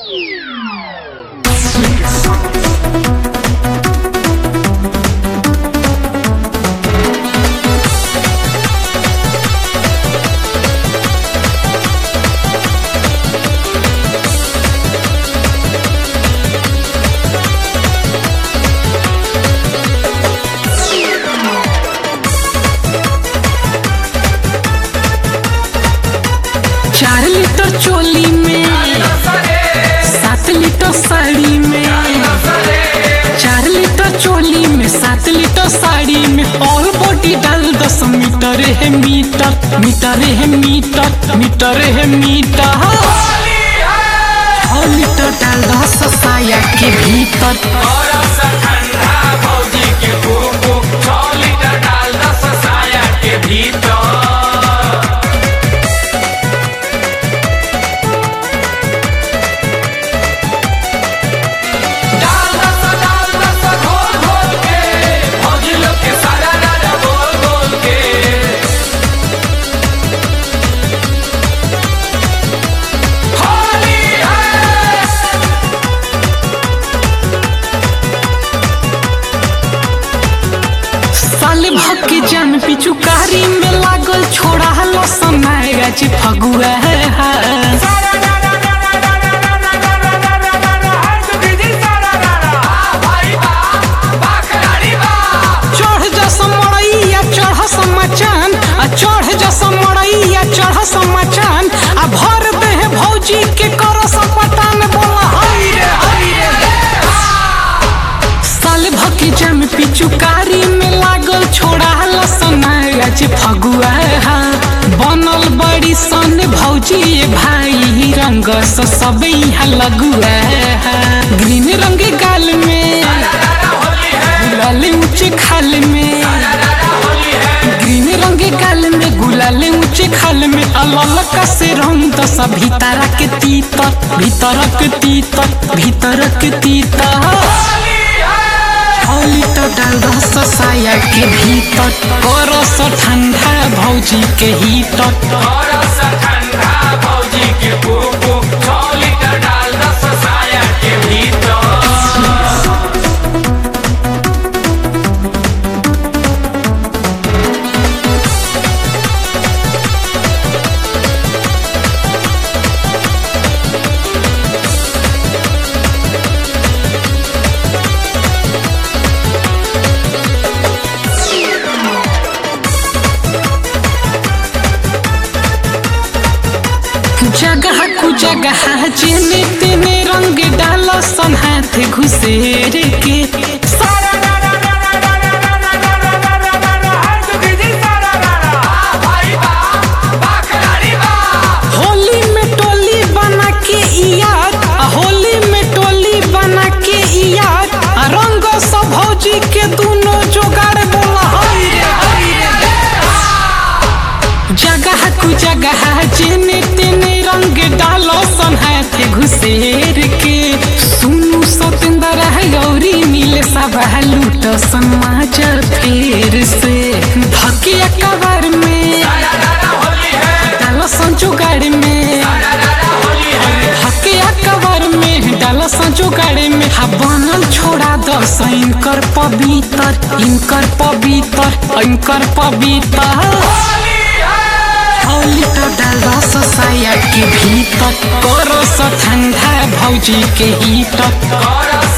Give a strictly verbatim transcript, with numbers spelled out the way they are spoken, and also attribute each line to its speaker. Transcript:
Speaker 1: चार लीटर चोली में सात लीटर साड़ी में, चार लीटर चोली में सात लीटर साड़ी में, ऑल बॉडी डाल दस मीटर है मीटर, मीटर है मीटर, मीटर है मीटर, छह लीटर डाल दस साया के भीतर,
Speaker 2: भौजी के कुकू छह लीटर डाल दस साया के भीतर।
Speaker 1: भक्की जान पिचुकारी में लागल छोड़ा लो समय जी फगुआ है चढ़ जस मड़ैया चढ़ समाचान, चढ़ जस मड़ैया चढ़ समाचान, आ भर दे है भौजी के करो सपटान, बोला हई रे हई रे। साल भक्की जान पिचुकारी में लागल छोड़ा आज फगुआ बनल बड़ी सन भौजी भाई, रंग सब यहाँ लगुआ, ग्रीन रंग गाल में गुलाल ऊंचे खाल में, ग्रीन रंग गाल में गुलाल ऊंचे खाल में, अलल का से रंग दस भीतर के तीतर, भीतर के तीतर, भीतर के तीतर, लीटर डाल दस साया के भीतर, करस ठंडा भौजी के हीटर,
Speaker 2: करस ठंडा भौजी के कुकू छह लीटर डाल दस साया के भीतर।
Speaker 1: जगह कु जगह जेने तेने रंग डाल सन हाथ घुसेर के, होली में टोली बना के याद, होली में टोली बना के याद, रंग सब भौजी के दोनों जोगाड़, बोला हई रे हई रे। जगह कु जगह जेने तेने रंग डालो सन हाथ घुसेर के, सुनु सतेंद्र है गौरी नीले सब लूट समाज फेर से, धकिया कवर में डालो सन जुगाड़ में, धकिया कवर में डालो सन जुगाड़ में, हा बनल छोड़ा दस इनकर पवित्र, इनकर पवित्र, इनकर पवित्र, लीटर डाल दस साया के भीतर, करस ठंडा भौजी के हीटर,
Speaker 2: करस